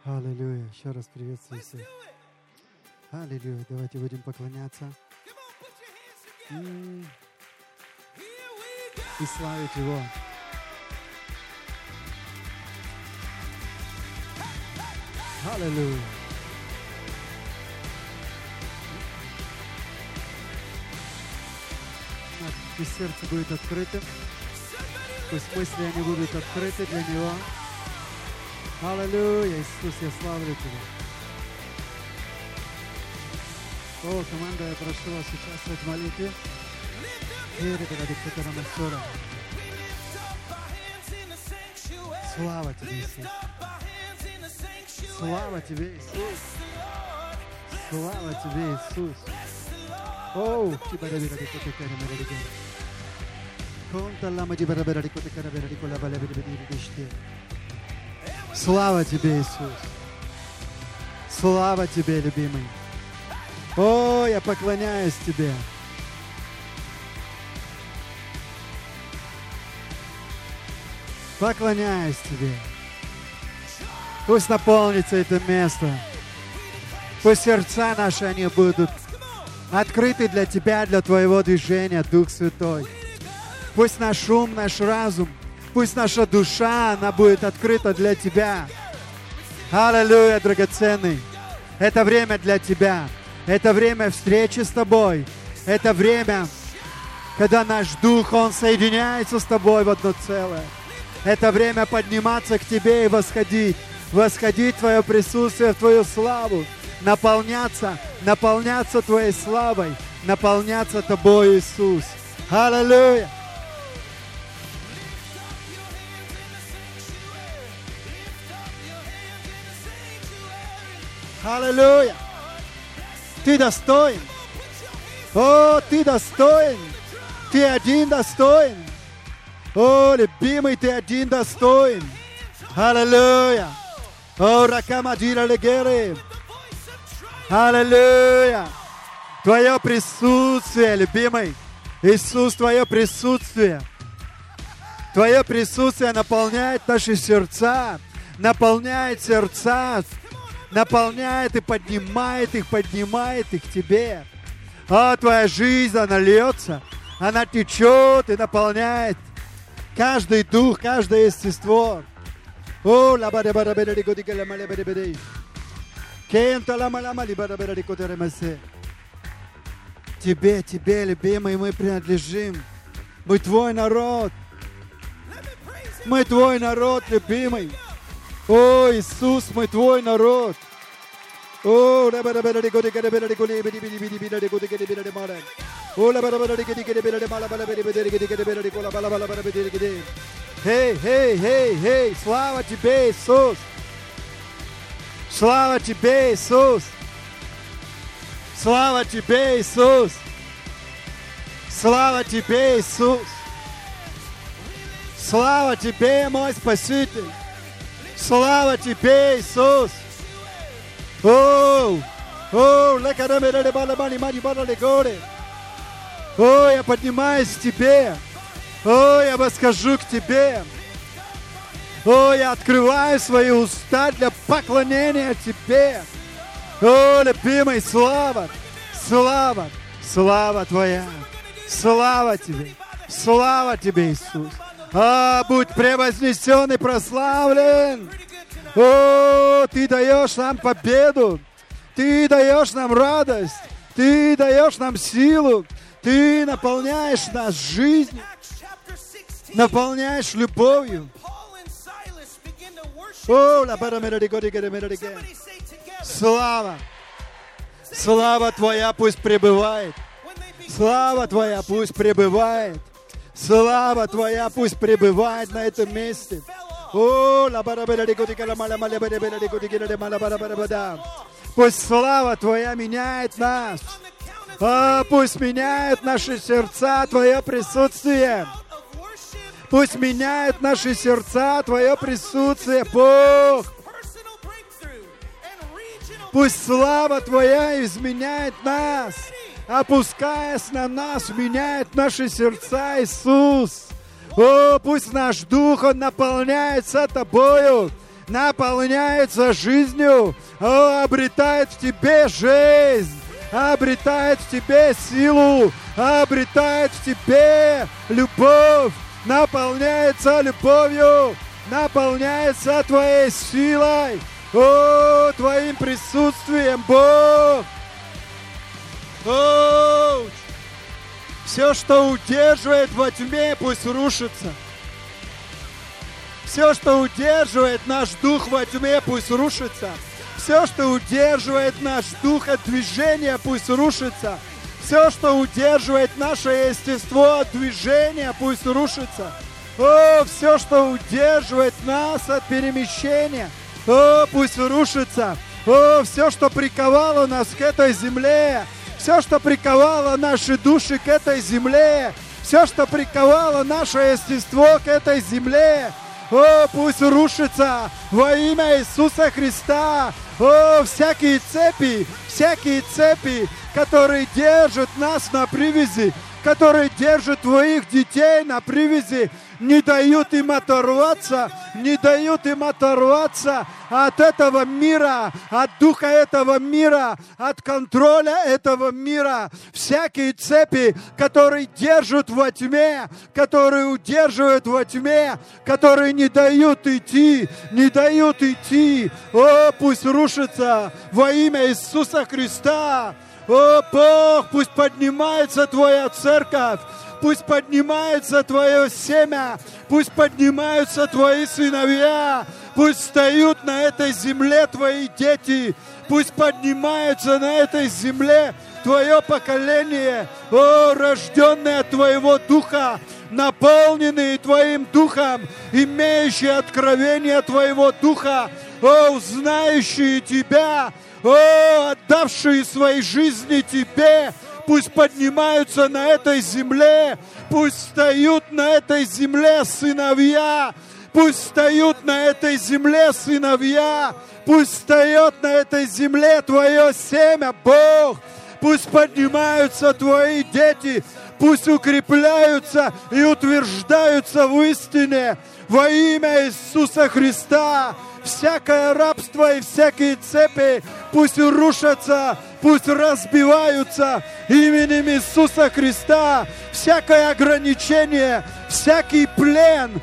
Аллилуйя. Еще раз приветствую всех. Аллилуйя. Давайте будем поклоняться. И славить Его. Аллилуйя. Пусть сердце будет открытым. Пусть мысли они будут открыты для Него. Аллилуйя, Иисус, я славлю Тебя. О, команда, я прошу вас участвовать в молитве. Слава Тебе, Иисус. Слава Тебе, Иисус. Слава Тебе, Иисус. О, слава Тебе, Иисус. Слава Тебе, любимый. О, я поклоняюсь Тебе. Поклоняюсь Тебе. Пусть наполнится это место. Пусть сердца наши, они будут открыты для Тебя, для Твоего движения, Дух Святой. Пусть наш ум, наш разум, пусть наша душа, она будет открыта для Тебя. Аллилуйя, драгоценный. Это время для Тебя. Это время встречи с Тобой. Это время, когда наш дух, он соединяется с Тобой в одно целое. Это время подниматься к Тебе и восходить. Восходить в Твое присутствие, в Твою славу. Наполняться Твоей славой. Наполняться Тобой, Иисус. Аллилуйя. Аллилуйя. Ты достоин. О, Ты достоин. Ты один достоин. О, любимый, Ты один достоин. Аллилуйя. О, Ракамадира Легери. Аллилуйя. Твое присутствие, любимый. Иисус, Твое присутствие. Твое присутствие наполняет наши сердца. Наполняет сердца. Наполняет и поднимает их к Тебе. О, Твоя жизнь, она льется. Она течет и наполняет каждый дух, каждое естество. О, Тебе, любимый, мы принадлежим. Мы Твой народ. Мы Твой народ, любимый. О, Иисус, мы Твой народ. О, Хей, слава Тебе, Иисус. Слава Тебе, Иисус. Слава Тебе, Иисус. Слава Тебе, Иисус. Слава Тебе, мой Спаситель. Слава Тебе, Иисус. О, я поднимаюсь к Тебе. О, я восхожу к Тебе. О, я открываю свои уста для поклонения Тебе. О, любимый, слава Твоя. Слава Тебе, Иисус. Будь превознесен и прославлен. О, Ты даешь нам победу. Ты даешь нам радость. Ты даешь нам силу. Ты наполняешь нас жизнью. Наполняешь любовью. О, слава Твоя пусть пребывает. Слава Твоя пусть пребывает. Слава Твоя пусть пребывает на этом месте. О, пусть слава Твоя меняет нас. Пусть меняет наши сердца Твое присутствие. Пусть меняет наши сердца Твое присутствие, Бог. Пусть слава Твоя изменяет нас, опускаясь на нас, меняет наши сердца, Иисус. О, пусть наш дух, он наполняется Тобою, наполняется жизнью, обретает в тебе жизнь, обретает в тебе силу, обретает в тебе любовь, наполняется любовью, наполняется твоей силой, твоим присутствием, Бог. Все, что удерживает во тьме, пусть рушится. Все, что удерживает наш дух во тьме, пусть рушится. Все, что удерживает наш дух от движения, пусть рушится. Все, что удерживает наше естество от движения, пусть рушится. Все, что удерживает нас от перемещения, пусть рушится. Все, что приковало нас к этой земле, все, что приковало наши души к этой земле, все, что приковало наше естество к этой земле, пусть рушится во имя Иисуса Христа. Всякие цепи, которые держат нас на привязи, которые держат твоих детей на привязи, не дают им оторваться от этого мира, от духа этого мира, от контроля этого мира. Всякие цепи, которые держат во тьме, которые удерживают во тьме, которые не дают идти. Пусть рушится во имя Иисуса Христа. Бог, пусть поднимается Твоя церковь, пусть поднимается Твое семя, пусть поднимаются Твои сыновья, пусть встают на этой земле Твои дети, пусть поднимаются на этой земле Твое поколение, рожденное от Твоего Духа, наполненные Твоим Духом, имеющие откровение Твоего Духа, знающие Тебя, отдавшие свои жизни Тебе, пусть поднимаются на этой земле, пусть встают на этой земле сыновья, пусть встают на этой земле сыновья, пусть встает на этой земле Твое семя, Бог, пусть поднимаются Твои дети, пусть укрепляются и утверждаются в истине во имя Иисуса Христа. Всякое рабство и всякие цепи пусть рушатся, пусть разбиваются именем Иисуса Христа. Всякое ограничение, всякий плен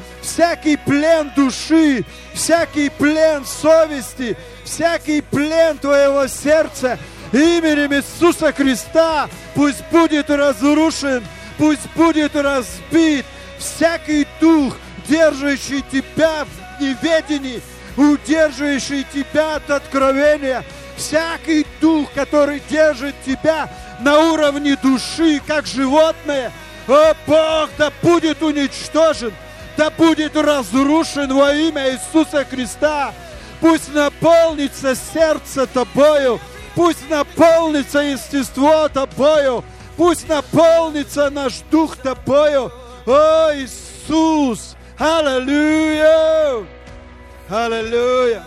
души, всякий плен совести, всякий плен твоего сердца именем Иисуса Христа пусть будет разрушен, пусть будет разбит. Всякий дух, держащий тебя в неведении, удерживающий тебя от откровения, всякий дух, который держит тебя на уровне души, как животное, Бог, да будет уничтожен, да будет разрушен во имя Иисуса Христа. Пусть наполнится сердце Тобою, пусть наполнится естество Тобою, пусть наполнится наш дух Тобою. О, Иисус! Аллилуйя! Аллилуйя!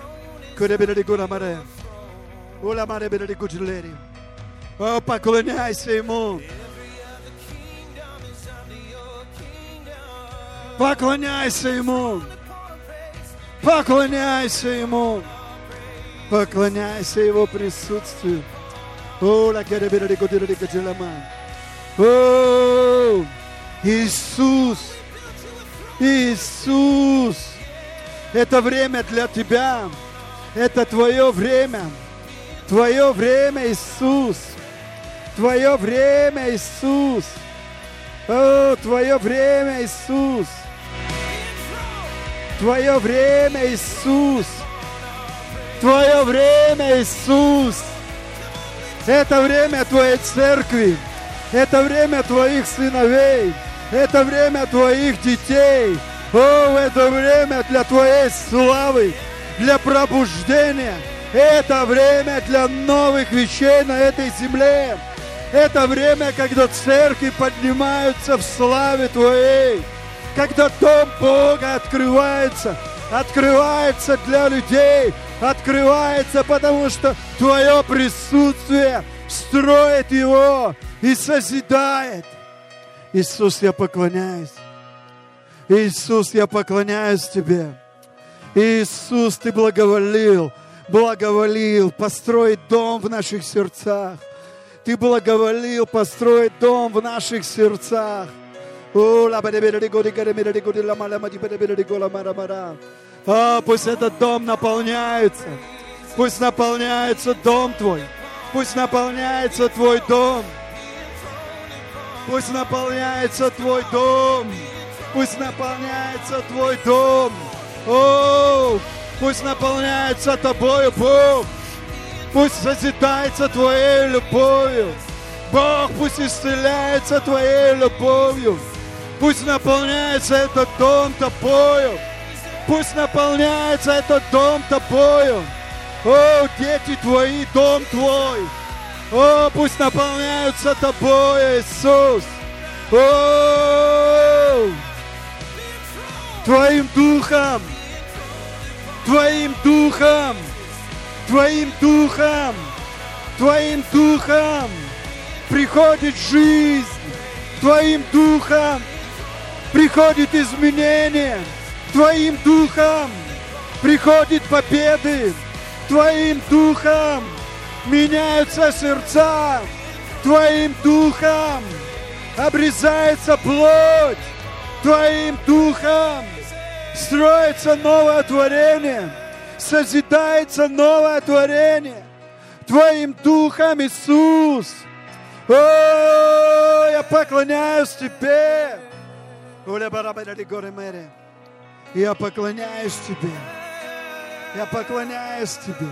О, поклоняйся Ему! Поклоняйся Ему! Поклоняйся Ему! Поклоняйся Его присутствию! О, Иисус! Иисус! Это время для Тебя! Это Твое время! Твое время, Иисус! Твое время, Иисус! О, Твое время, Иисус! Твое время, Иисус! Твое время, Иисус! Это время Твоей церкви! Это время Твоих сыновей! Это время Твоих детей! О, это время для Твоей славы! Для пробуждения! Это время для новых вещей на этой земле! Это время, когда церкви поднимаются в славе Твоей, когда Дом Бога открывается для людей, открывается, потому что Твое присутствие строит его и созидает. Иисус, я поклоняюсь. Иисус, я поклоняюсь Тебе. Иисус, Ты благоволил построить дом в наших сердцах. Ты благоволил построить дом в наших сердцах. Пусть этот дом наполняется. Пусть наполняется дом Твой. Пусть наполняется Твой дом. Пусть наполняется Твой дом. Пусть наполняется Твой дом. О, пусть наполняется Тобою, Бог. Пусть созидается Твоей любовью. Бог, пусть исцеляется Твоей любовью. Пусть наполняется этот дом Тобою. Пусть наполняется этот дом Тобою. О, дети Твои, дом Твой. О, пусть наполняются Тобою, Иисус. О, Твоим Духом. Твоим Духом. Твоим Духом. Твоим Духом приходит жизнь. Твоим Духом приходит изменение. Твоим Духом приходит победы. Твоим Духом меняются сердца. Твоим Духом обрезается плоть. Твоим Духом строится новое творение. Созидается новое творение. Твоим Духом, Иисус. О, я поклоняюсь Тебе. Я поклоняюсь Тебе. Я поклоняюсь Тебе.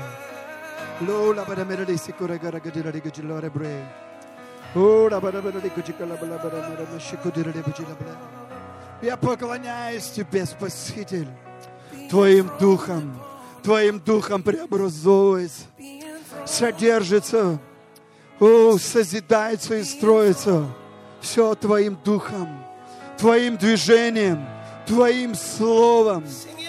Я поклоняюсь Тебе, Спаситель. Твоим Духом преобразуется, содержится, созидается и строится. Все Твоим Духом, Твоим движением, Твоим Словом,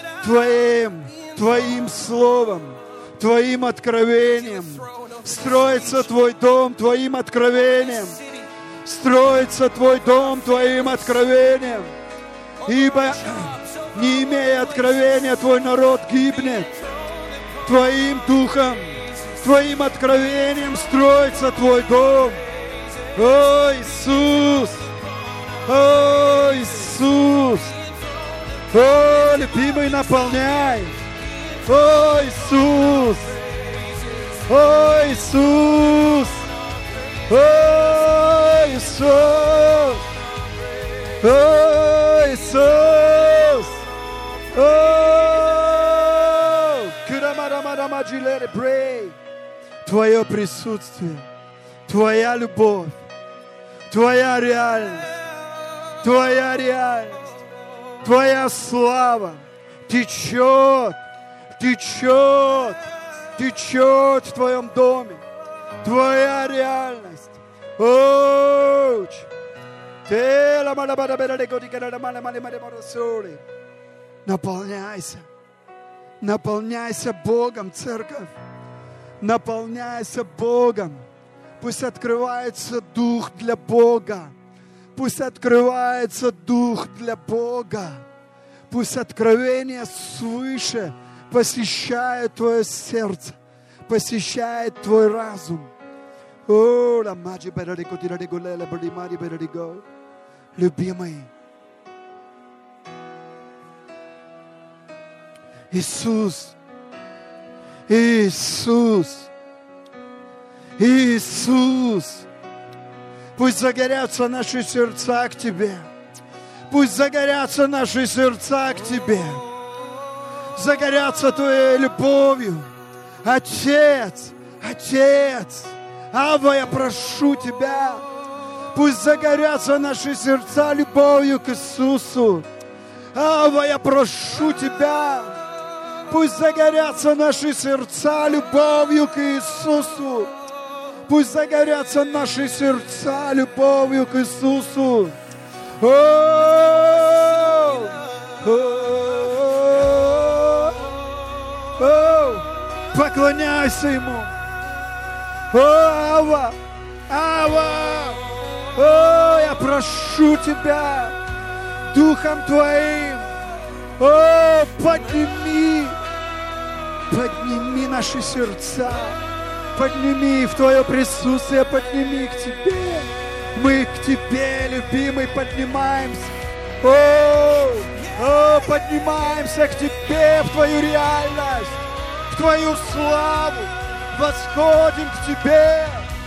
Твоим Словом, Твоим откровением. Строится Твой дом Твоим откровением. Строится Твой дом Твоим откровением. Ибо, не имея откровения, Твой народ гибнет. Твоим Духом, Твоим откровением строится Твой дом. О, Иисус! О, Иисус! О, любимый, наполняй! О, Иисус! О, Иисус! О, Иисус! О, Иисус! О, Твое присутствие, Твоя любовь, Твоя реальность, Твоя слава течет в Твоем доме. Твоя реальность. Наполняйся Богом, церковь. Наполняйся Богом. Пусть открывается дух для Бога. Пусть открывается дух для Бога. Пусть откровение свыше посещает твое сердце, посещает твой разум. Любимый, Иисус, пусть загорятся наши сердца к Тебе. Пусть загорятся наши сердца к Тебе. Загорятся Твоей любовью. Отец, Авва, я прошу Тебя, пусть загорятся наши сердца любовью к Иисусу. Авва, я прошу Тебя, пусть загорятся наши сердца любовью к Иисусу. Пусть загорятся наши сердца любовью к Иисусу. Поклоняйся Ему. Ава, я прошу Тебя Духом Твоим, подними Подними наши сердца, подними в Твое присутствие, подними к Тебе. Мы к Тебе, любимый, поднимаемся. Поднимаемся к Тебе, в Твою реальность, в Твою славу. Восходим к Тебе.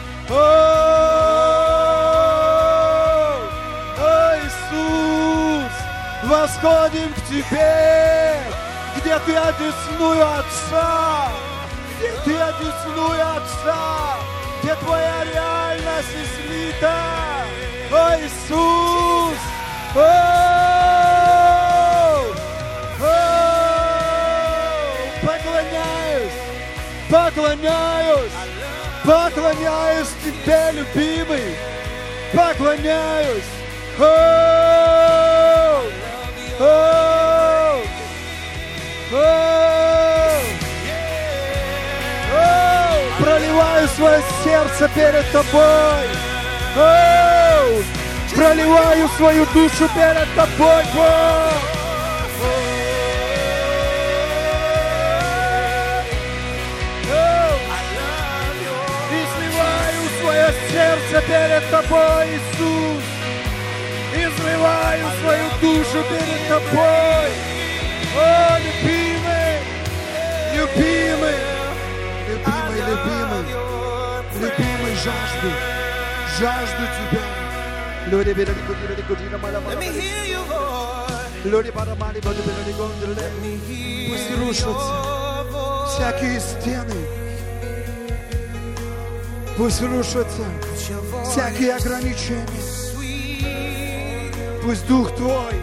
Иисус, восходим к Тебе, где Ты одесную Отца, где Ты одесную Отца, где Твоя реальность излита. О, Иисус! Поклоняюсь Тебе, любимый, поклоняюсь. Проливаю свое сердце перед Тобой. Проливаю свою душу перед Тобой, Бог. Изливаю свое сердце перед Тобой, Иисус. Изливаю свою душу перед Тобой. О, любимый, любимый, любимый, любимый, любимый, жажду Тебя. Let me hear you, Lord. Пусть рушатся всякие стены. Пусть рушатся всякие ограничения. Пусть Дух Твой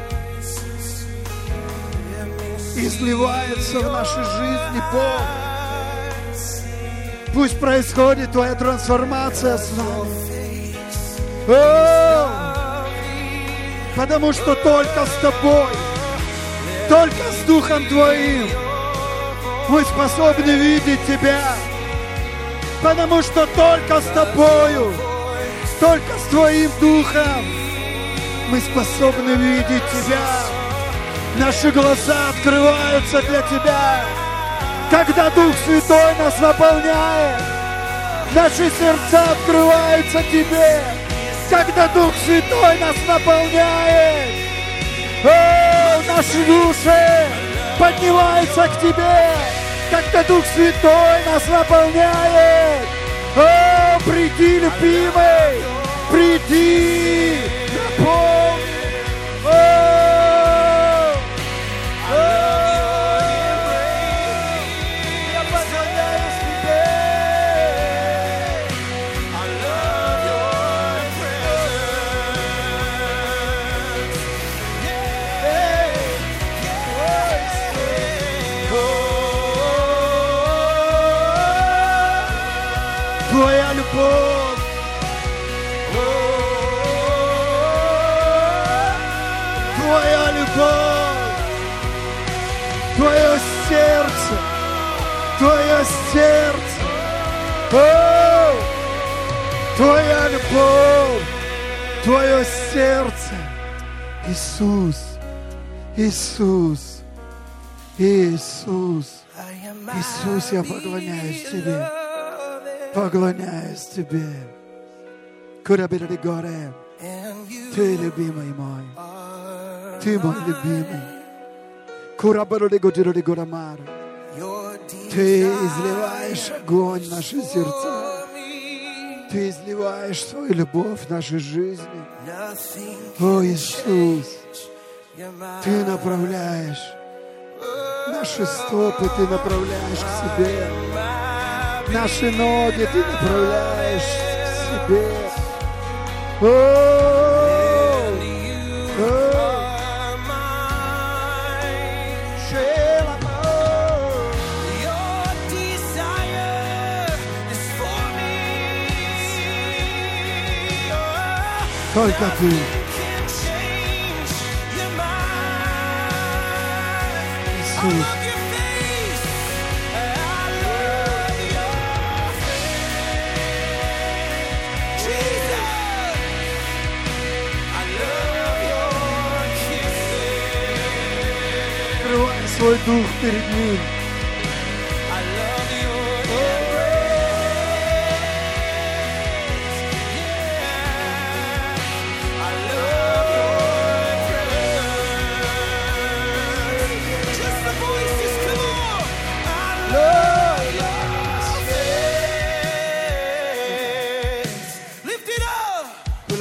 изливается в нашей жизни, Бог. Пусть происходит Твоя трансформация с нами. Потому что только с Тобой, только с Духом Твоим мы способны видеть Тебя. Потому что только с Тобою, только с Твоим Духом мы способны видеть Тебя. Наши глаза открываются для Тебя, когда Дух Святой нас наполняет. Наши сердца открываются Тебе, когда Дух Святой нас наполняет. Наши души поднимаются к Тебе, когда Дух Святой нас наполняет. Приди, любимый, приди, наполни. Я поклоняюсь Тебе. Твоя любовь, Твоя любовь, Твое сердце, Твое сердце, Твоя любовь, Твое сердце. Иисус, Иисус, Иисус, Иисус, я поклоняюсь Тебе. Поклоняюсь Тебе. Курабири горе. Ты любимый мой. Ты мой любимый. Курабири годири горамар. Ты изливаешь огонь в наши сердца. Ты изливаешь свою любовь в нашей жизни. О, Иисус, Ты направляешь наши стопы, Ты направляешь к себе. Наши ноги Ты направляешь к себе. Только Ты. Иисус. Свой дух перед Ним.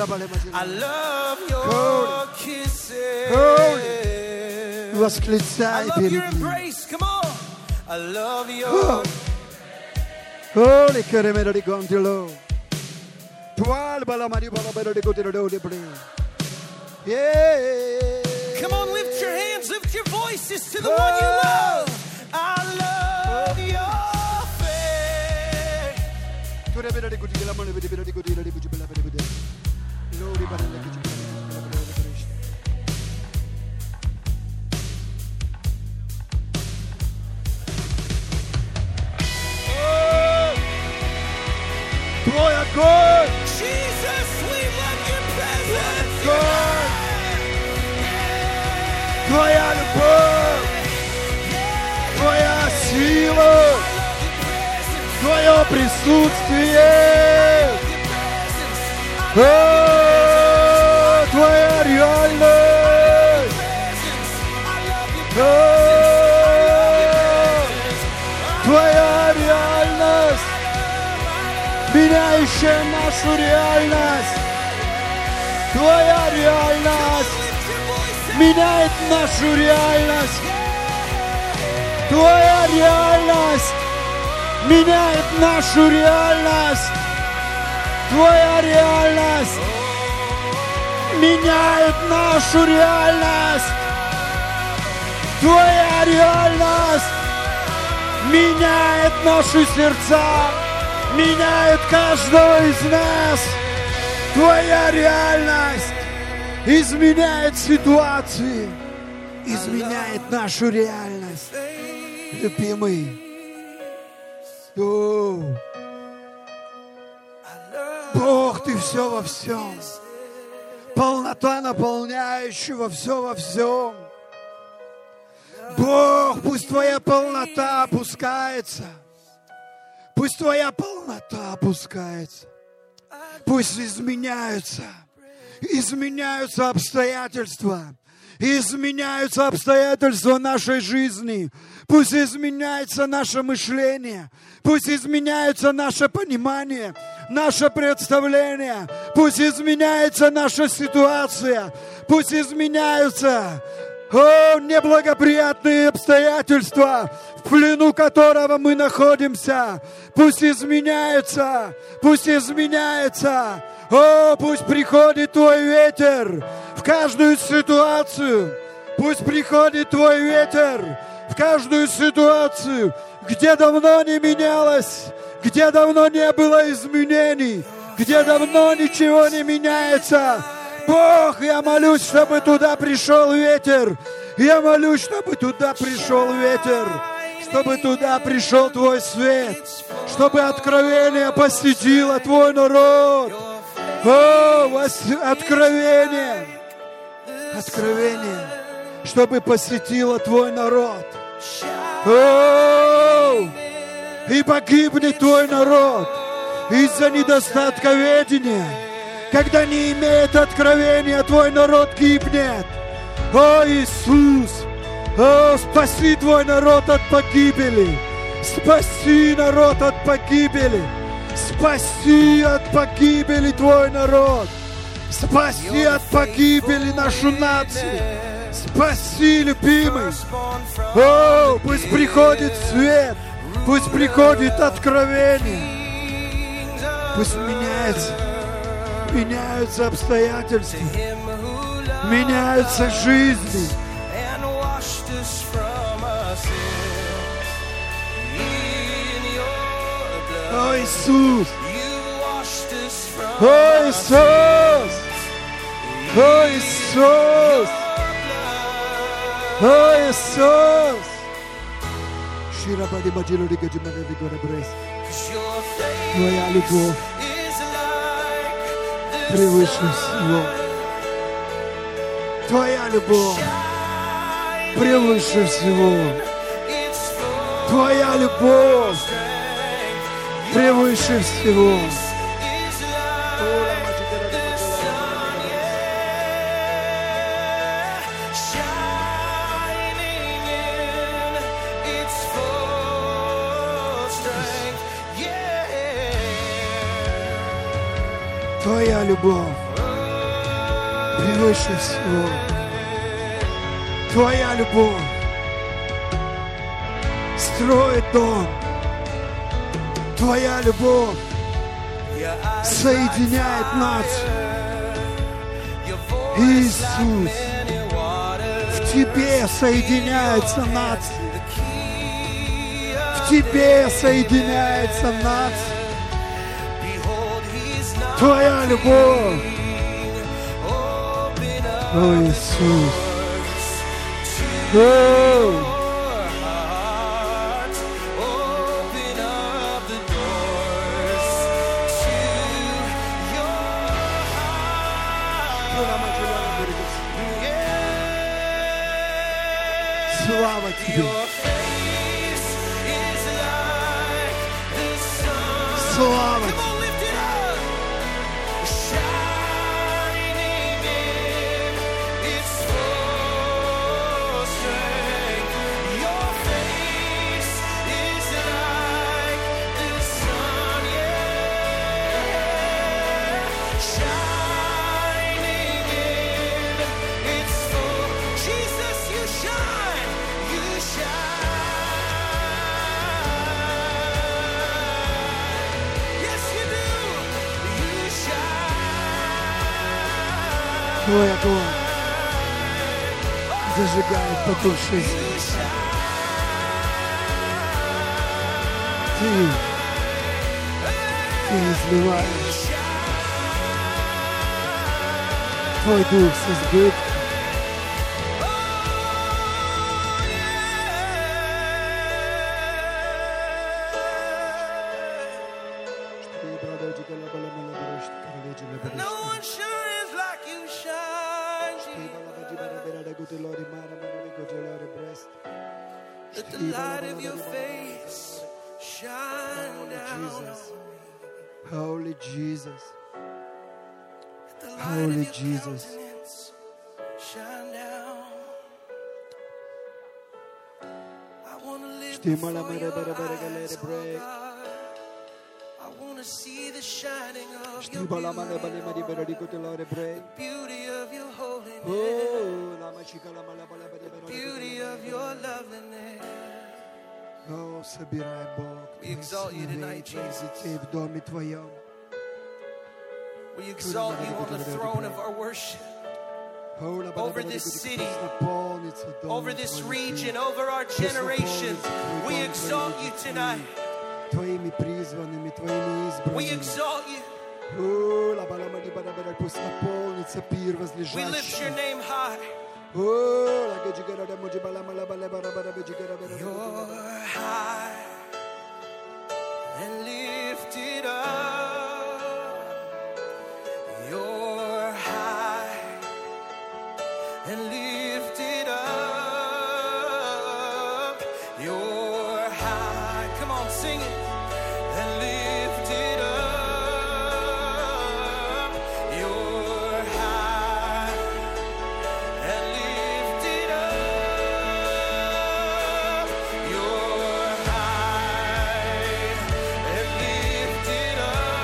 I love your kisses. Восклицай I love перед your Ним. embrace. Come on. I love your. Holy Kerimera di Gondilo. Tual Balamari Balabero di Godiro di Bri. Yeah. Come on, lift your hands, lift your voices to the one you love. I love your face. Твой огонь! Jesus, we love your presence. Огонь! Твоя любовь! Твоя сила! Твое присутствие! О, Твоя реальность! О, Твоя реальность! Меняющая нашу реальность! Твоя реальность! Меняет нашу реальность. Твоя реальность меняет нашу реальность. Твоя реальность меняет нашу реальность. Твоя реальность меняет наши сердца, меняет каждого из нас. Твоя реальность изменяет ситуации, изменяет нашу реальность. Любимый, Бог, Ты все во всем. Полнота наполняющего все во всем. Бог, пусть Твоя полнота опускается. Пусть Твоя полнота опускается. Пусть изменяются обстоятельства. Изменяются обстоятельства нашей жизни. Пусть изменяется наше мышление. Пусть изменяется наше понимание, наше представление. Пусть изменяется наша ситуация. Пусть изменяются неблагоприятные обстоятельства, в плену которого мы находимся. Пусть изменяются. Пусть изменяется. Пусть приходит Твой ветер в каждую ситуацию. Пусть приходит Твой ветер в каждую ситуацию, где давно не менялось, где давно не было изменений, где давно ничего не меняется. Бог, я молюсь, чтобы туда пришел ветер. Я молюсь, чтобы туда пришел ветер, чтобы туда пришел Твой свет, чтобы откровение посетило Твой народ. Откровение, чтобы посетило Твой народ. И погибнет Твой народ из-за недостатка ведения. Когда не имеет откровения, Твой народ гибнет. О, Иисус, спаси Твой народ от погибели. Спаси народ от погибели. Спаси от погибели Твой народ. Спаси от погибели нашу нацию. Спаси, любимый. Пусть приходит свет. Пусть приходит откровение. Пусть меняются обстоятельства. Меняются жизни. О, Иисус! О, Иисус! О, Иисус! О, Иисус! Твоя любовь превыше всего. Твоя любовь превыше всего. Твоя любовь превыше всего. Твоя любовь превыше всего. Твоя любовь строит дом. Твоя любовь соединяет нацию. Иисус, в Тебе соединяется нация. В Тебе соединяется нация. Твоя любовь. О, Иисус. О! Слава Тебе! Слава Тебе! Твой огонь зажигает потухшие сердца. Ты изливаешь Твой дух с избытком. Let the light of your face shine down on me. Holy Jesus. Let the light Holy of your Jesus. countenance shine down. I want to live before your eyes, oh God. I want to see the shining of your beauty, the beauty of your holiness, the beauty of your loveliness. О, собирай, Бог, We exalt you tonight, Твоих Jesus. детей в доме Твоем. We exalt you on the throne of our worship, over this city, over this region, over our generation. We exalt you tonight. Твоими призванными, Твоими We избранными. exalt you. Пусть наполнится пир We lift your возлежащий. name high. You're high and lifted up. You're high and lifted up. You're high. Come on, sing it. And lifted up. You're high and lifted up. You're high and lifted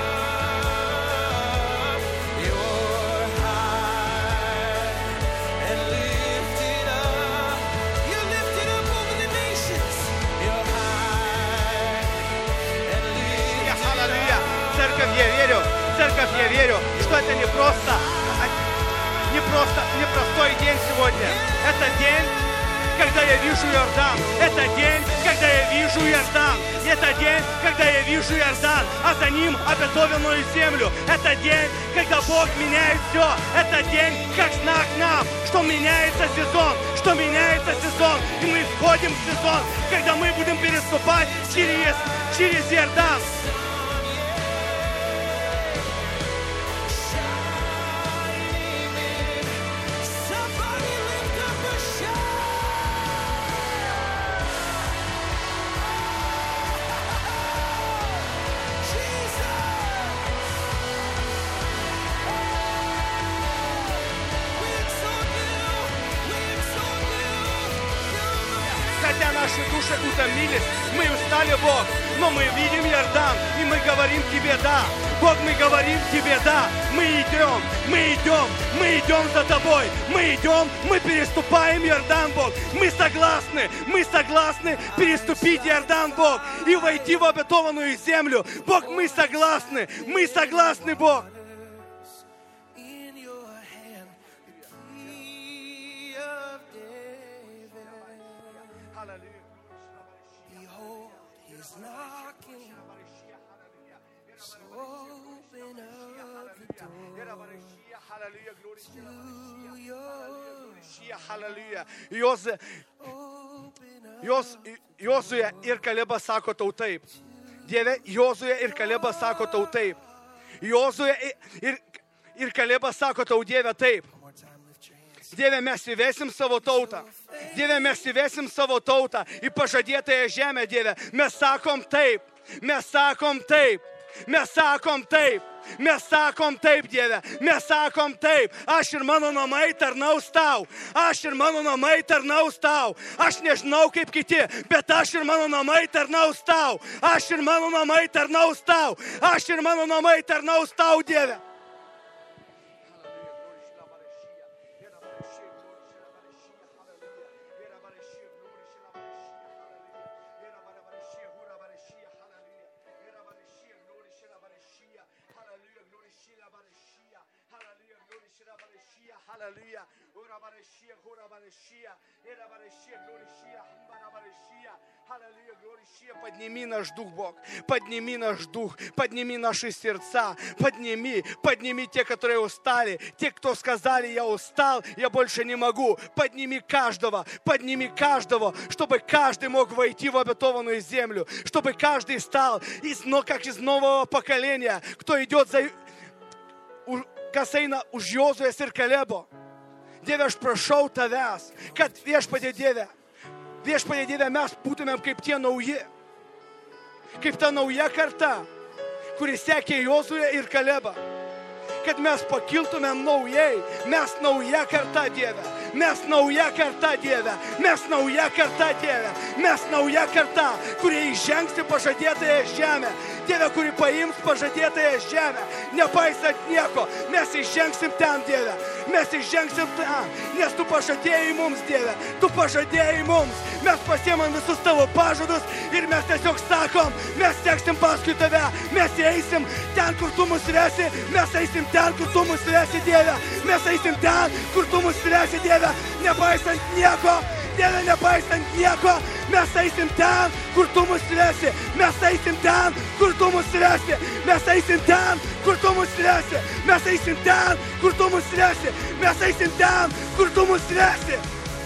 up. You're high and lifted up. You're lifted up over the nations. You're high and lifted Аллилуйя! up. Церковь, я верю, что это непростой день сегодня. Это день, когда я вижу Иордан. Это день, когда я вижу Иордан. Это день, когда я вижу Иордан, а за ним обетованную землю. Это день, когда Бог меняет все. Это день, как знак нам, что меняется сезон, И мы входим в сезон, когда мы будем переступать через Иордан. Somebody lift up a shout. Jesus. We exalt you. Хотя наши души утомились, мы устали, Бог, но мы видим Иордан, и мы говорим Тебе «да». Бог, мы говорим Тебе «да». Мы идем за Тобой. Мы идем, мы переступаем Иордан, Бог. Мы согласны переступить Иордан, Бог, и войти в обетованную землю. Бог, мы согласны, Бог. Hallelujah. Jozuė ir Kalebas sako tau taip. Dieve, Jozuė ir Kalebas sako tau taip. Jozuė ir Kalebas sako tau, Dieve, taip. Dieve, mes įvesim savo tautą. Dieve, mes įvesim savo tautą į pažadėtąją žemę, Dieve. Mes sakom taip. Mes sakom taip. Mes sakom taip. Mes sakom taip, Dieve, mes sakom taip. Aš ir mano namai tarnaus tau. Aš ir mano namai tarnaus tau. Aš nežinau kaip kiti, bet aš ir mano namai tarnaus tau. Aš ir mano namai tarnaus tau. Aš ir mano namai tarnaus tau, Dieve. Hallelujah. Hallelujah. Подними наш дух, Бог. Подними наш дух. Подними наши сердца. Подними те, которые устали. Те, кто сказали, я устал, я больше не могу. Подними каждого, чтобы каждый мог войти в обетованную землю. Чтобы каждый стал, как из нового поколения, кто идет за... Kas eina už Jozuės ir Kalebo. Dieve, aš prašau tavęs, kad viešpatie Dieve, mes būtumėm kaip tie nauji, kaip ta nauja karta, kuri sekė Jozuę ir Kalebą. Kad mes pakiltumėm naujai, mes nauja karta, Dieve. Mes nauja karta, Dieve. Mes nauja karta, Dieve. Mes nauja karta, kurie įžengs į pažadėtąją žemę. Dieve, kuri paims pažadėtąją žemę. Nepaisant nieko, mes įžengsim ten, Dieve. Mes įžengsim ten, nes tu pažadėjai mums, Dieve. Tu pažadėjai mums. Mes pasiemam visus tavo pažadus ir mes tiesiog sakom, mes seksim paskui tave. Mes eisim ten, kur tu mus vesi. Mes eisim ten, kur tu mus vesi, Dieve. Mes eisim ten, kur tu mus vesi, Dieve. Nepaisant nieko, Dieve, nepaisant nieko. Mes eisim ten, kur tu mus vesi. Mes eisim ten, kur tu mus vesi. Mes eisim ten, kur tu mus vesi. Mes eisim ten, kur tu mus vesi. Mes eisim ten, kur tu mus vesi.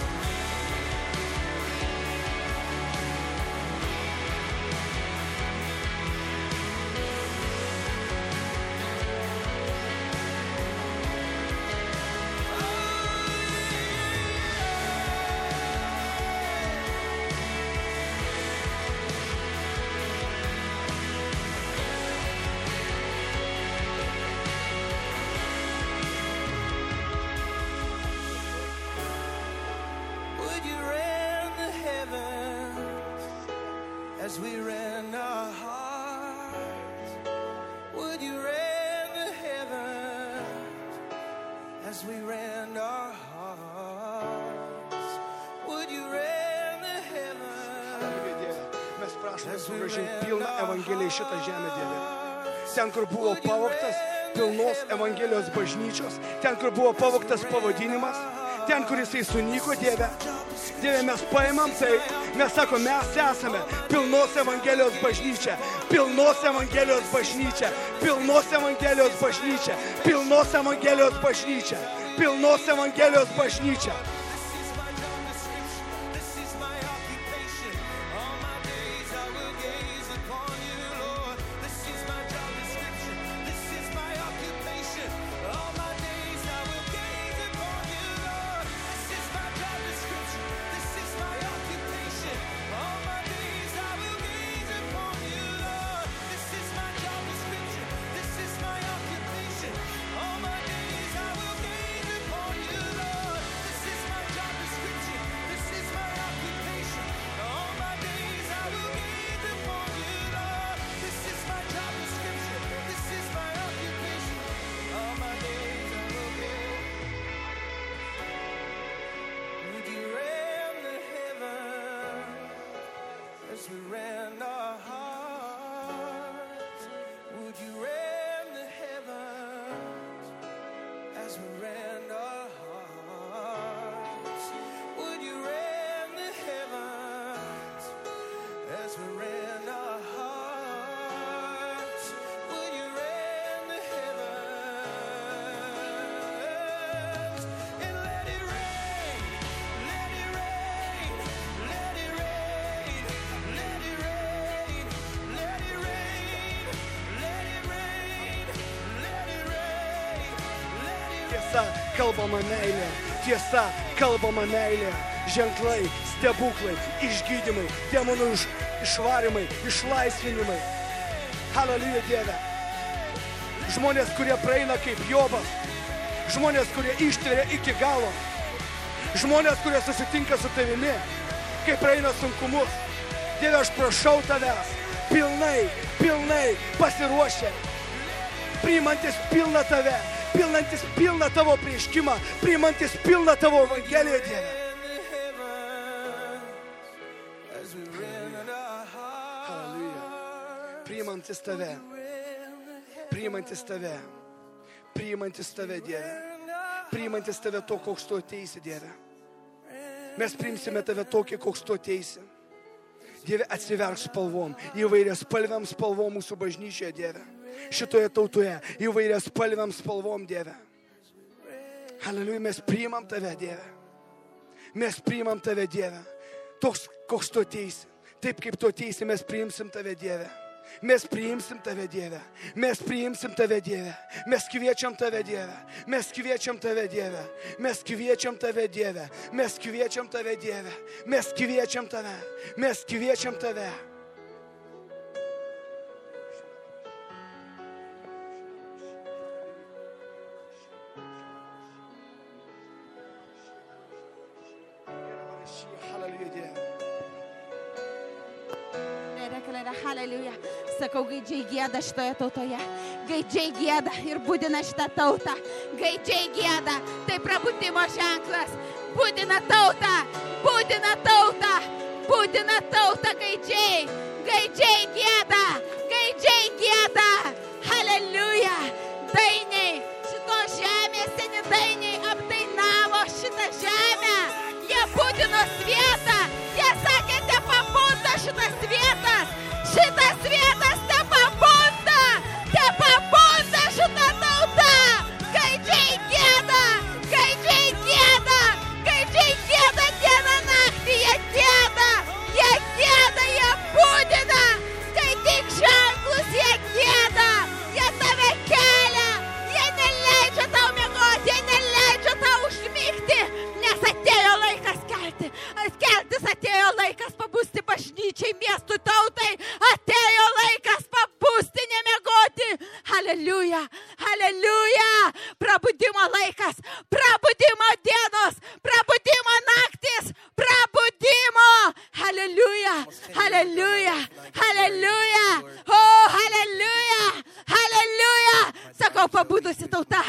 As we rend our hearts, would you rend the heavens? As we rend our hearts, would you rend the heavens? Mes prašome sugrąžinti pilną Evangeliją į šitą žemę, Dieve. Ten, kur buvo pavogtas pilnos Evangelijos bažnyčios, ten, kur buvo pavogtas pavadinimas, ten, kur jisai sunyko, Dieve. Dieve, mes paimam tai, mes sakom, mes esame pilnos Evangelijos bažnyčia, pilnos Evangelijos bažnyčia, pilnos Evangelijos bažnyčia, pilnos Evangelijos bažnyčia, pilnos Evangelijos bažnyčia. Tiesa kalbama meilė. Tiesa kalbama meilė. Ženklai, stebuklai, išgydymai, demonų išvarimai, išlaisvinimai. Halleluja, Dieve. Žmonės, kurie praeina kaip Jobas. Žmonės, kurie ištveria iki galo. Žmonės, kurie susitinka su tavimi, kai praeina sunkumus. Dieve, aš prašau tavęs, pilnai pasiruošę, priimantis pilną tave, pilnantis pilną tavo prieškimą, priimantis pilną tavo evangeliją, Dieve. Halleluja. Priimantis tave, Dieve. Priimantis tave to, koks tu ateisi, Dieve. Mes priimsime tave tokį, koks tu ateisi. Dieve, atsiverk spalvom, įvairias spalviam spalvom mūsų bažnyčioje, Dieve. Šitoje tautoje, įvairias spalviam spalvom, Dieve. Halleluja, mes priimam tave, Dieve. Mes priimam tave, Dieve. Toks, koks tu ateisi. Taip, kaip tu ateisi, mes priimsim tave, Dieve. Mes priimsim tave, Dieve. Mes priimsim tave, Dieve. Mes kviečiam tave, Dieve. Mes kviečiam tave, Dieve. Mes kviečiam tave, Dieve. Mes kviečiam tave, Dieve. Mes kviečiam tave. Mes kviečiam tave. Halleluja. Sakau, gaidžiai gėda šitoje tautoje. Gaidžiai gėda ir būdina šitą tautą. Gaidžiai gėda. Tai prabudimo ženklas. Būdina tautą. Būdina tautą. Būdina tautą gaidžiai. Gaidžiai gėda. Gaidžiai gėda. Halleluja. Dainiai. Šitos žemės seni dainiai apdainavo šitą žemę. Jie būdino svietą. Jie sakė, te pabunda šitas vietas. Šitas vietas te pabunda šitą tautą. Gaidžiai gėda, gaidžiai gėda, gaidžiai gėda dieną naktį. Jie gėda, jie būdina. Skaityk ženklus, jie gėda. Jie tave kelia, jie neleidžia tau miegoti, jie neleidžia tau užmigti. Nes atėjo laikas keltis, atėjo laikas pabusti bažnyčiai, miestų tautai. Atėjo laikas pabusti, nemiegoti. Halleluja, halleluja. Prabudimo laikas, prabudimo dienos, prabudimo naktis, prabudimo. Halleluja, halleluja, halleluja. Oh, halleluja, halleluja. Sakau, pabudusi tauta,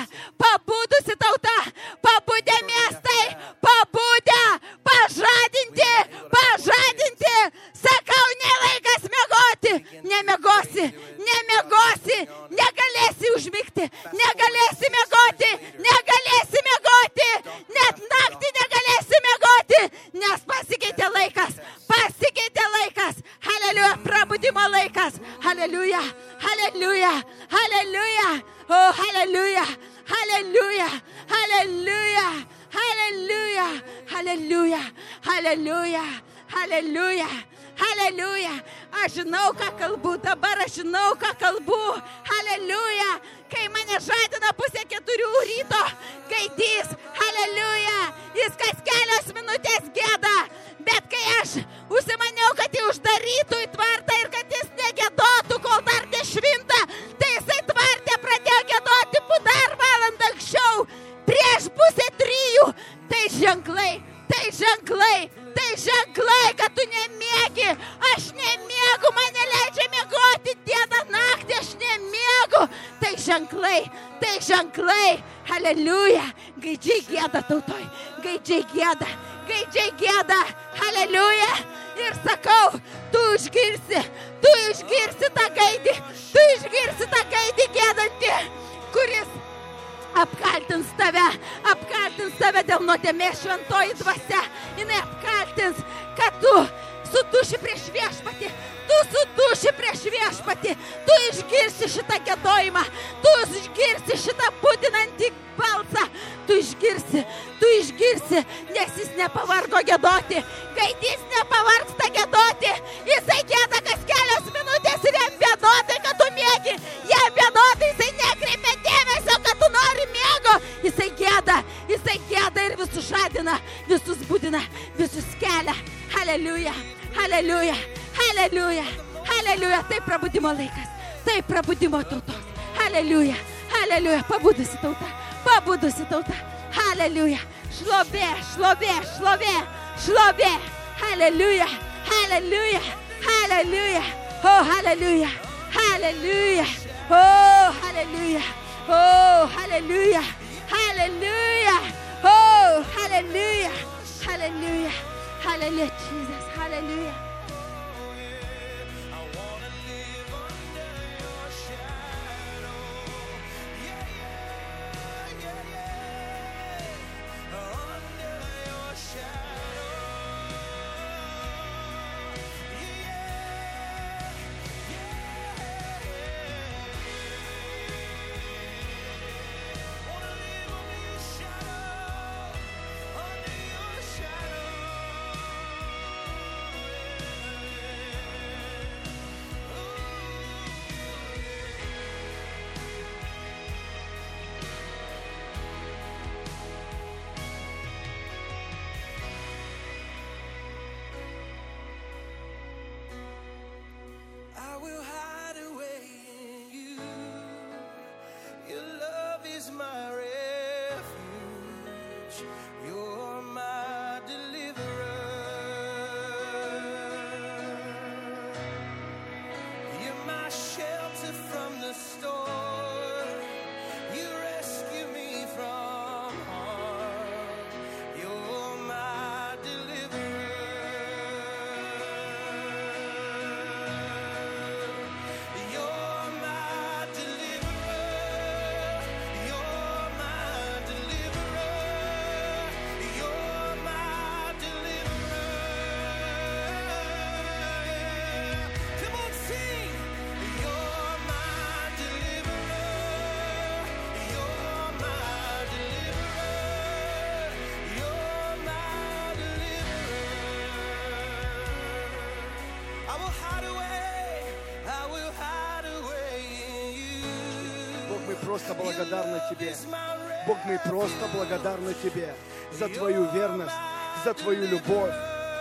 pabudę miestai, pabudę, pažadinti. Sakau, nelaikas miegoti, nemiegosi, negalėsi užmigti, negalėsi miegoti, net naktį negalėsi miegoti, nes pasikeitė laikas. Halleluja, prabudimo laikas. Halleluja, halleluja, halleluja. Oh, halleluja, halleluja, halleluja, halleluja, halleluja, halleluja, halleluja, halleluja. Aš žinau, ką kalbu, dabar aš žinau, ką kalbu. Halleluja. Kai mane žadina 3:30 ryto, gaidys. Halleluja. Jis kas kelios minutės gėda. Bet kai aš užsimaniau, kad jį uždarytų į tvartą ir kad jis negėdotų, kol dar 10, tai jisai tvarte pradėjo gėdoti dar valandą anksčiau, prieš 2:30. Tai ženklai, kad tu nemiegi. Aš nemiegu, mane leidžia miegoti dieną naktį, aš nemiegu. Tai ženklai. Halleluja. Gaidžiai gėda tautoj. Gaidžiai gėda. Halleluja. Ir sakau, tu išgirsi tą gaidį. Tu išgirsi tą gaidį gėdantį, kuris apkaltins tave dėl nuodėmės. Šventoji dvasia, jinai apkaltins, kad tu suduši prieš viešpatį. Tu išgirsi šitą gėdojimą, tu išgirsi šitą budinantį balsą. Tu išgirsi, nes jis nepavargo gėdoti. Gaidys nepavargsta gėdoti. Jisai gėda kas kelios minutės ir jam bėdoti, kad tu miegi. Jam bėdoti, jisai nekreipia dėmesio, kad tu nori miego. Jisai gėda. Халелуя, халелуя, халелуя. Taip prabudimo laikas, taip prabudimo tautos. Halleluja, halleluja, pabudusi tauta, pabudusi tauta. Halleluja, šlovė, šlovė, šlovė, šlovė. Halleluja, halleluja, halleluja. Oh, halleluja, halleluja. Oh, halleluja, oh, halleluja, halleluja. Oh, halleluja, halleluja, halleluja, Jesus, halleluja. Просто благодарны Тебе. Бог, мы просто благодарны Тебе за Твою верность, за Твою любовь,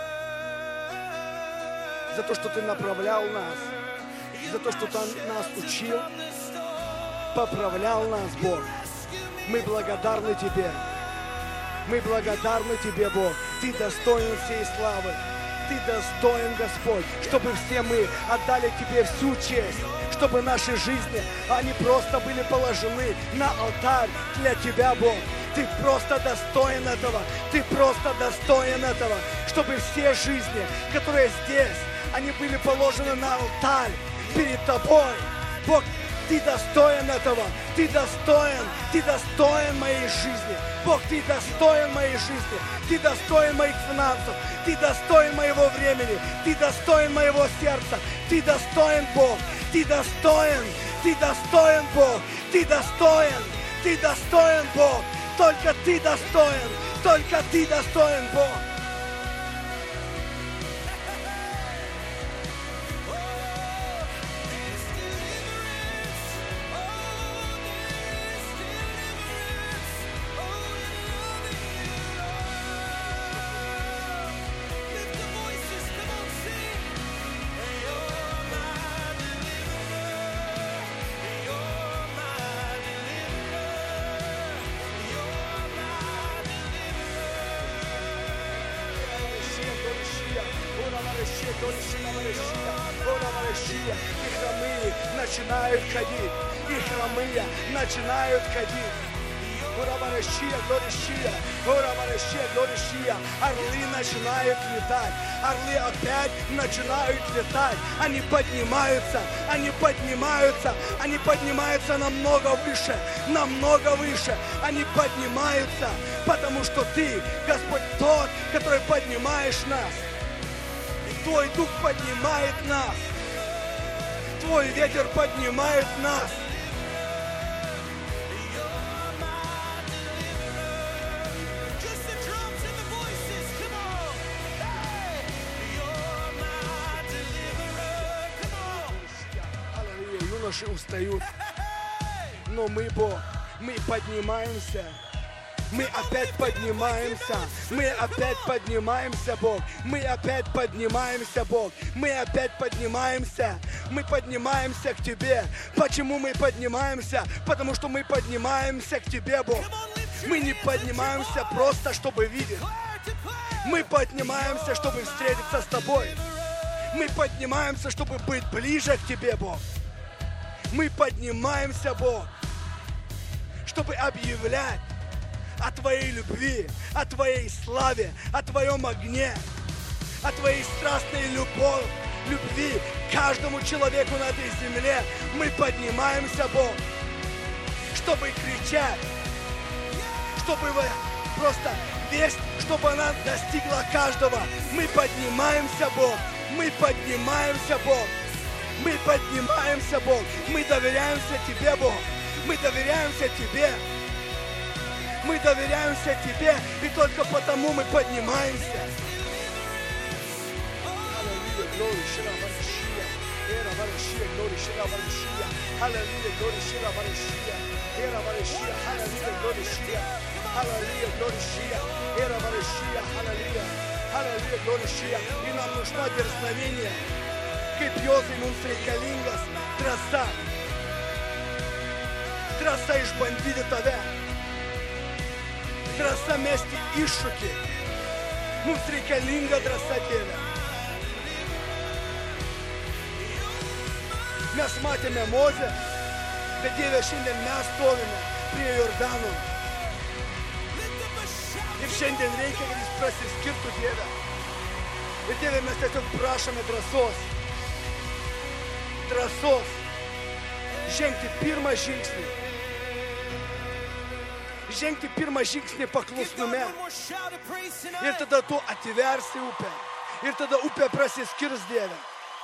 за то, что Ты направлял нас, за то, что Ты нас учил, поправлял нас, Бог. Мы благодарны Тебе. Мы благодарны Тебе, Бог. Ты достоин всей славы. Ты достоин, Господь, чтобы все мы отдали Тебе всю честь, чтобы наши жизни, они просто были положены на алтарь для Тебя, Бог. Ты просто достоин этого. Ты просто достоин этого, чтобы все жизни, которые здесь, они были положены на алтарь перед Тобой. Бог, Ты достоин этого. Ты достоин моей жизни. Бог, Ты достоин моей жизни. Ты достоин моих финансов. Ты достоин моего времени. Ты достоин моего сердца. Ты достоин, Бог. Ты достоин. Ты достоин, Бог. Ты достоин. Ты достоин, Бог. Только Ты достоин. Только Ты достоин, Бог. И хромые начинают ходить. И хромые начинают ходить. Орлы начинают летать. Орлы опять начинают летать. Они поднимаются. Они поднимаются. Они поднимаются намного выше. Намного выше. Они поднимаются. Потому что Ты, Господь, тот, который поднимаешь нас. Твой Дух поднимает нас. Твой ветер поднимает нас. Аллилуйя, юноши устают. Но мы, Бог, мы поднимаемся. Мы опять поднимаемся. Мы опять поднимаемся, Бог. Мы опять поднимаемся, Бог. Мы опять поднимаемся. Мы поднимаемся к Тебе. Почему мы поднимаемся? Потому что мы поднимаемся к Тебе, Бог. Мы не поднимаемся просто, чтобы видеть. Мы поднимаемся, чтобы встретиться с Тобой. Мы поднимаемся, чтобы быть ближе к Тебе, Бог. Мы поднимаемся, Бог, чтобы объявлять о Твоей любви, о Твоей славе, о Твоем огне, о Твоей страстной любви к каждому человеку на этой земле. Мы поднимаемся, Бог, чтобы кричать, чтобы просто весть, чтобы она достигла каждого. Мы поднимаемся, Бог, мы поднимаемся, Бог, мы поднимаемся, Бог, мы доверяемся Тебе, Бог, мы доверяемся Тебе. Мы доверяемся Тебе, и только потому мы поднимаемся. И нам нужно дерзновение. Kaip Jozui mums reikalingas drąsa išbandyti Tave. Drąsa mesti iššūkį. Mums reikalinga drąsa, Dieve. Mes matėme Mozę, bet Dieve, šiandien mes stovime prie Jordano. Ir šiandien reikia, kad Jis prasiskirtų, Dieve. Ir Dieve, mes tiesiog prašome drąsos. Drąsos. Žengti pirmą žingsnį. Žengti pirmą žingsnį paklusnume. Ir tada tu ativersi upę. Ir tada upė prasiskirs, Dieve.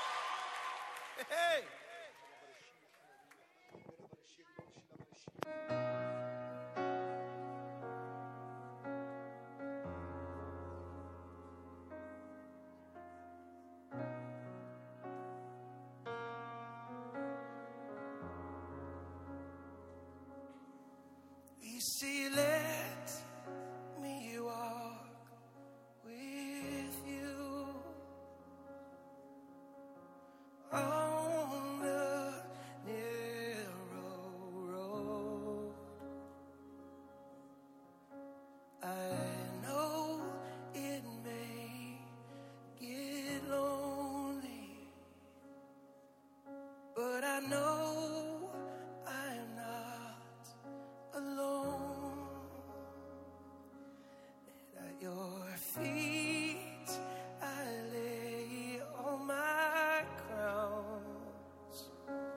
See, let me walk with you on the narrow road. I know it may get lonely, but I know I'm not alone. At your feet I lay all my crowns,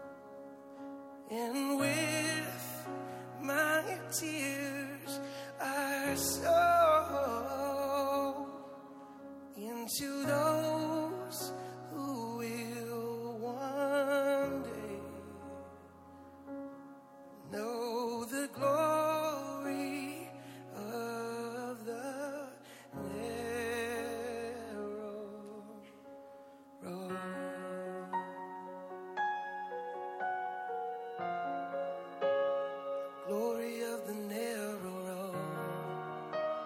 and with my tears I sow into those who will one day know the glory of the narrow road. Glory of the narrow road.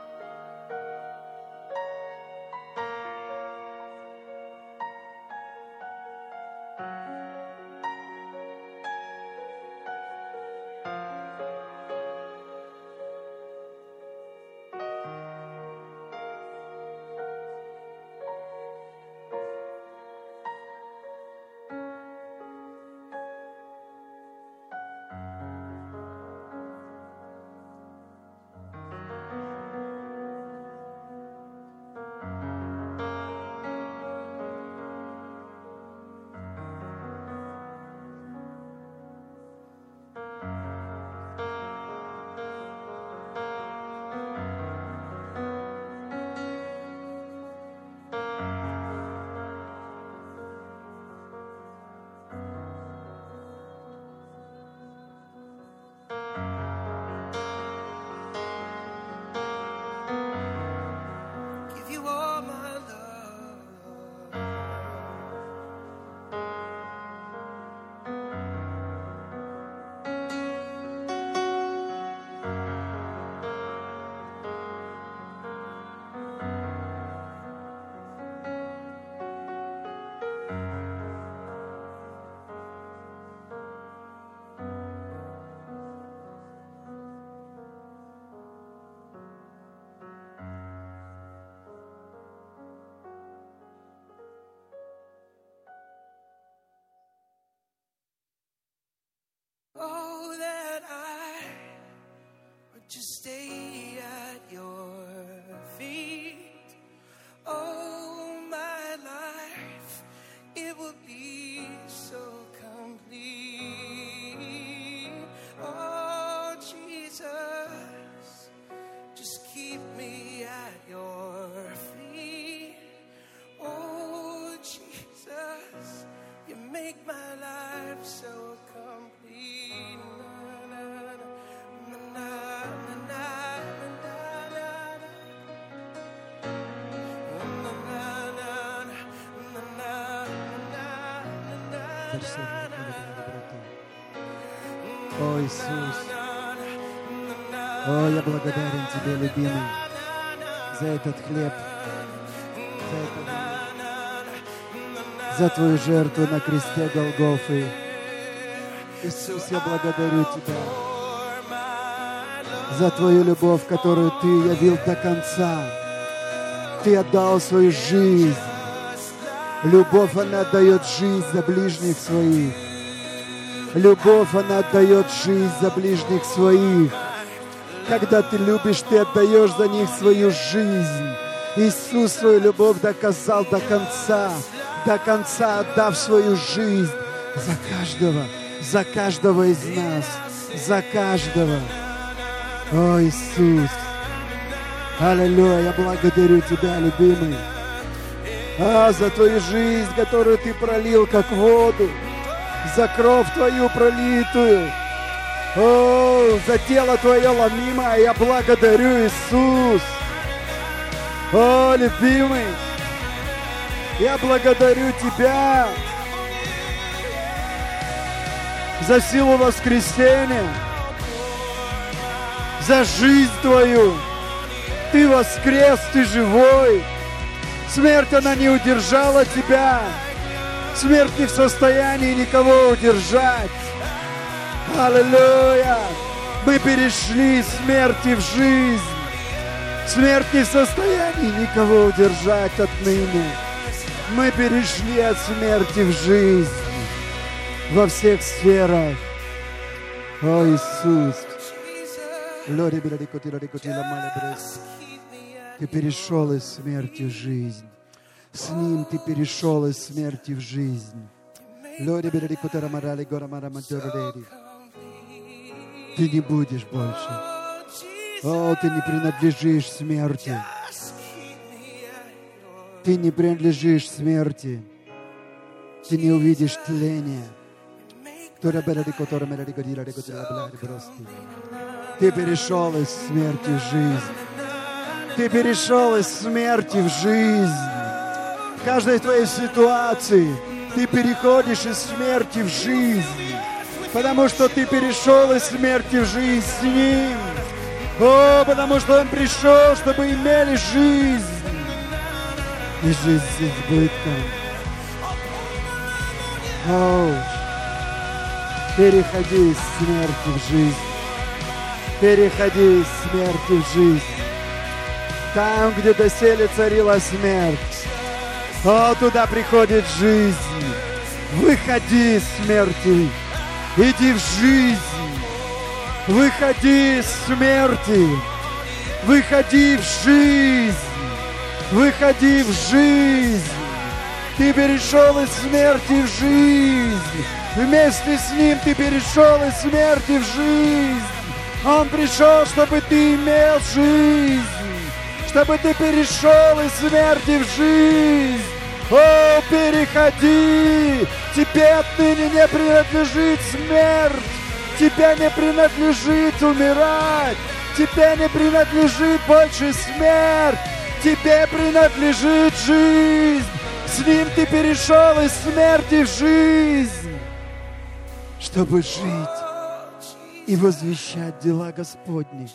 О, Иисус. О, я благодарен Тебе, любимый, за этот хлеб, за Твою жертву на кресте Голгофы. Иисус, я благодарю Тебя за Твою любовь, которую Ты явил до конца. Ты отдал свою жизнь. Любовь, она отдает жизнь за ближних своих. Любовь, она отдает жизнь за ближних своих. Когда ты любишь, ты отдаешь за них свою жизнь. Иисус свою любовь доказал до конца отдав свою жизнь за каждого из нас, за каждого. О, Иисус! Аллилуйя! Я благодарю Тебя, любимый, за Твою жизнь, которую Ты пролил, как воду, за кровь Твою пролитую, о, за тело Твое ломимое. Я благодарю, Иисус! О, любимый! Я благодарю Тебя за силу воскресения, за жизнь Твою. Ты воскрес, Ты живой. Смерть, она не удержала Тебя. Смерть не в состоянии никого удержать. Аллилуйя! Мы перешли из смерти в жизнь. Смерть не в состоянии никого удержать отныне. Мы перешли от смерти в жизнь во всех сферах. О, Иисус! Ты перешел из смерти в жизнь. С Ним Ты перешел из смерти в жизнь. Ты не будешь больше. О, Ты не принадлежишь смерти. Ты не принадлежишь смерти. Ты не увидишь тления. Ты перешел из смерти в жизнь. Ты перешел из смерти в жизнь. В каждой твоей ситуации ты переходишь из смерти в жизнь. Потому что ты перешел из смерти в жизнь с Ним. О, потому что Он пришел, чтобы имели жизнь. И жизнь с избытком. О, переходи из смерти в жизнь. Переходи из смерти в жизнь. Там, где доселе царила смерть, о, туда приходит жизнь. Выходи из смерти. Иди в жизнь. Выходи из смерти. Выходи в жизнь. Выходи в жизнь. Ты перешел из смерти в жизнь. Вместе с Ним ты перешел из смерти в жизнь. Он пришел, чтобы ты имел жизнь. Чтобы ты перешел из смерти в жизнь. О, переходи! Тебе отныне не принадлежит смерть. Тебе не принадлежит умирать. Тебе не принадлежит больше смерть. Тебе принадлежит жизнь. С Ним ты перешел из смерти в жизнь, чтобы жить и возвещать дела Господни.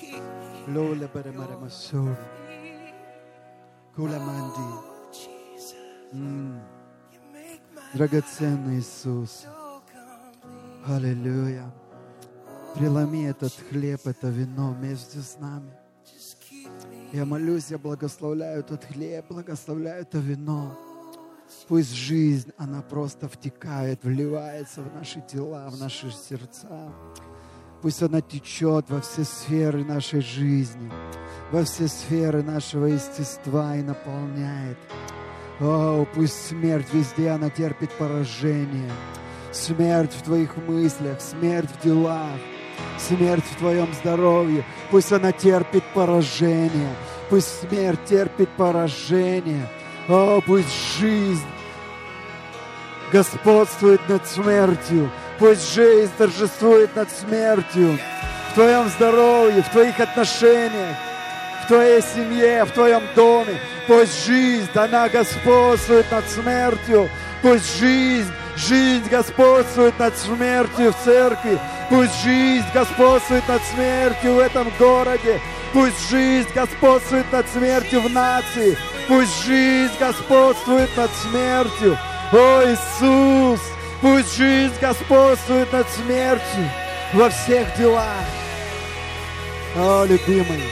Драгоценный Иисус. Аллилуйя. Преломи этот хлеб, это вино вместе с нами. Я молюсь, я благословляю этот хлеб, благословляю это вино. Пусть жизнь, она просто втекает, вливается в наши тела, в наши сердца. Пусть она течет во все сферы нашей жизни, во все сферы нашего естества и наполняет. О, пусть смерть везде, она терпит поражение. Смерть в твоих мыслях, смерть в делах, смерть в твоем здоровье. Пусть она терпит поражение. Пусть смерть терпит поражение. О, пусть жизнь господствует над смертью. Пусть жизнь торжествует над смертью. В твоем здоровье, в твоих отношениях, в твоей семье, в твоем доме. Пусть жизнь, она господствует над смертью. Пусть жизнь, жизнь господствует над смертью в церкви. Пусть жизнь господствует над смертью в этом городе. Пусть жизнь господствует над смертью в нации. Пусть жизнь господствует над смертью. О, Иисус! Пусть жизнь господствует над смертью во всех делах. О, любимый.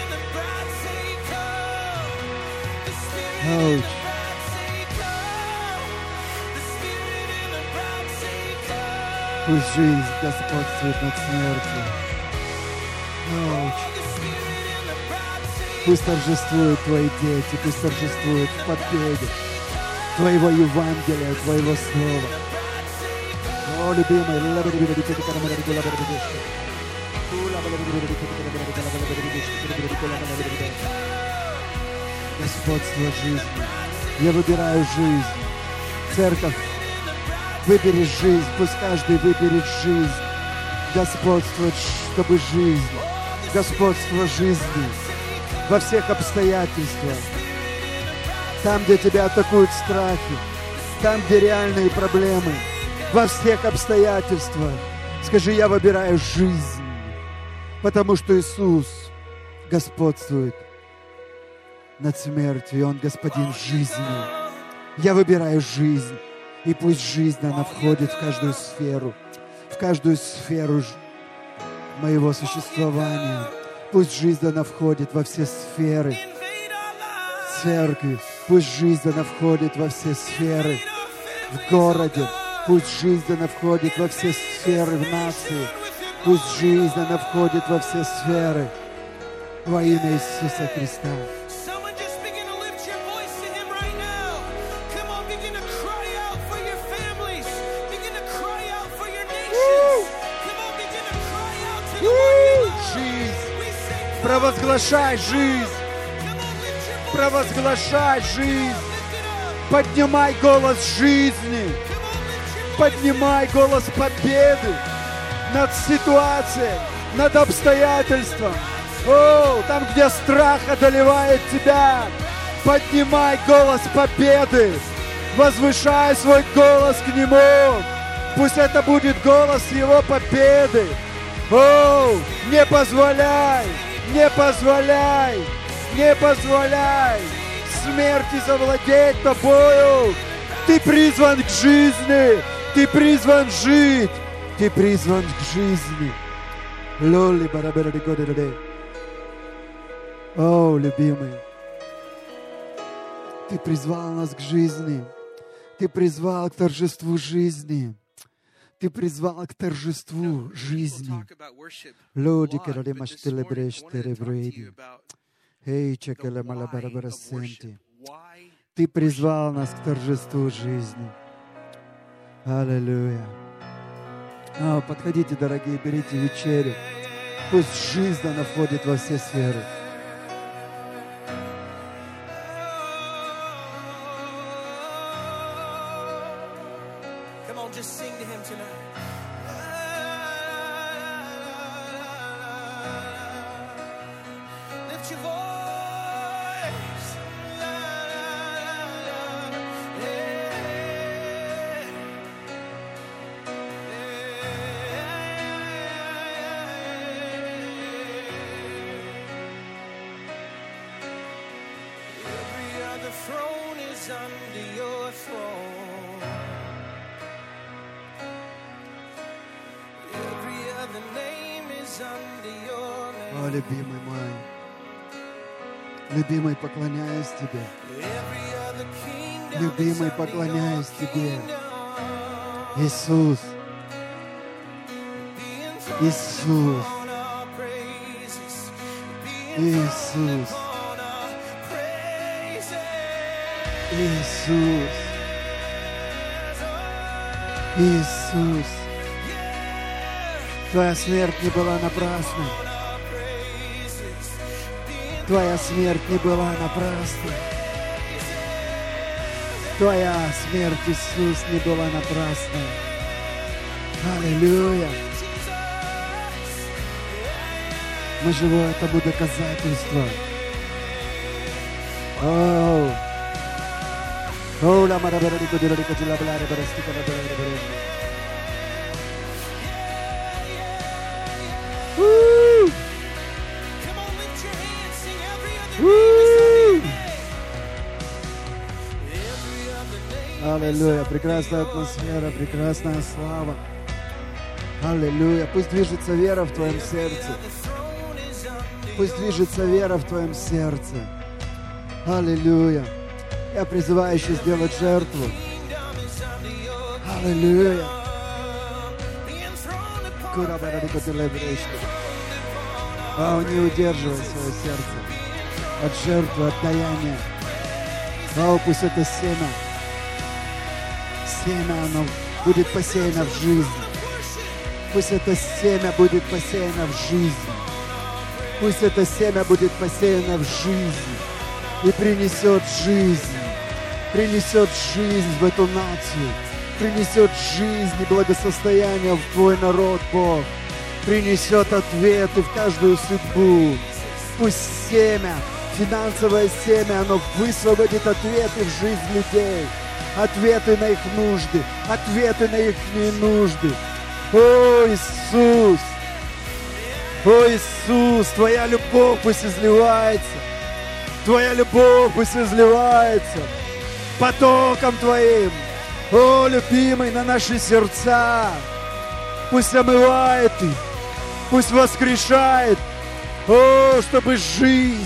Ouch. Пусть жизнь господствует над смертью. Ouch. Пусть торжествуют Твои дети, пусть торжествуют в победе Твоего Евангелия, Твоего Слова. О, любимый. Господство жизни. Я выбираю жизнь. Церковь, выбери жизнь. Пусть каждый выберет жизнь. Господствовать, чтобы жизнь. Господство жизни во всех обстоятельствах. Там, где тебя атакуют страхи. Там, где реальные проблемы. Во всех обстоятельствах. Скажи, я выбираю жизнь. Потому что Иисус господствует над смертью, и Он господин жизни. Я выбираю жизнь, и пусть жизнь, она входит в каждую сферу моего существования. Пусть жизнь, она входит во все сферы церкви. Пусть жизнь, она входит во все сферы в городе. Пусть жизнь, она входит во все сферы в нации. Пусть жизнь, она входит во все сферы во имя Иисуса Христа. Провозглашай жизнь! Провозглашай жизнь! Поднимай голос жизни! Поднимай голос победы над ситуацией, над обстоятельством. О, там, где страх одолевает тебя, поднимай голос победы! Возвышай свой голос к Нему! Пусть это будет голос Его победы! О, не позволяй! Не позволяй! Не позволяй смерти завладеть тобою! Ты призван к жизни! Ты призван жить! Ты призван к жизни! Лоли барабера дикодере. О, любимый! Ты призвал нас к жизни! Ты призвал к торжеству жизни! Ты призвал к торжеству жизни. Люди, которые маштили брешты ребрейди. Эй, чекали малабарабарасенти. Ты призвал нас к торжеству жизни. Аллилуйя. Подходите, дорогие, берите вечерю. Пусть жизнь, она входит во все сферы. Just sing to Him tonight. Lift your voice. Every other throne is under your throne. О, любимый мой, любимый, поклоняюсь Тебе. Любимый, поклоняюсь Тебе. Иисус, Иисус, Иисус, Иисус, Иисус. Твоя смерть не была напрасной. Твоя смерть не была напрасной. Твоя смерть, Иисус, не была напрасной. Аллилуйя. Мы живое тому доказательство. О, Come on, lift your hands, sing every other name. Every other name. Аллилуйя, прекрасная атмосфера, прекрасная слава. Аллилуйя, пусть движется вера в твоем сердце. Пусть движется вера в твоем сердце. Аллилуйя. Я призываю еще сделать жертву. Аллилуйя. Не удерживай свое сердце от жертвы, от даяния. Пусть это семя, оно будет посеяно в жизнь. Пусть это семя будет посеяно в жизнь. Пусть это семя будет посеяно в жизнь и принесет жизнь в эту нацию, принесет жизнь и благосостояние в твой народ, Бог, принесет ответы в каждую судьбу. Пусть семя, финансовое семя, оно высвободит ответы в жизнь людей, ответы на их нужды, ответы на их нужды. О, Иисус! О, Иисус, Твоя любовь пусть изливается. Твоя любовь пусть изливается потоком Твоим. О, любимый, на наши сердца. Пусть омывает их, пусть воскрешает. О, чтобы жизнь,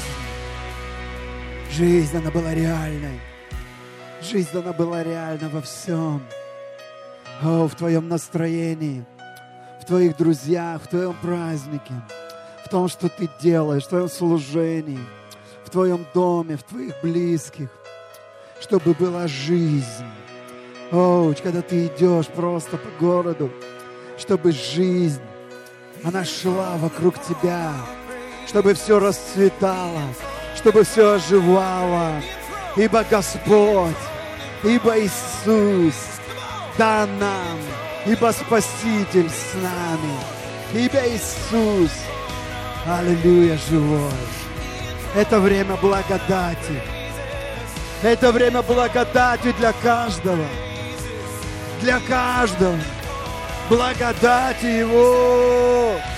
она была реальной. Жизнь, она была реальна во всем. О, в Твоем настроении, в Твоих друзьях, в Твоем празднике, в том, что Ты делаешь, в Твоем служении, в Твоем доме, в Твоих близких, чтобы была жизнь. О, когда Ты идешь просто по городу, чтобы жизнь, она шла вокруг Тебя, чтобы все расцветало, чтобы все оживало, ибо Господь, ибо Иисус дан нам, ибо Спаситель с нами, ибо Иисус, аллилуйя, живой. Это время благодати. Это время благодати для каждого. Для каждого. Благодати Его.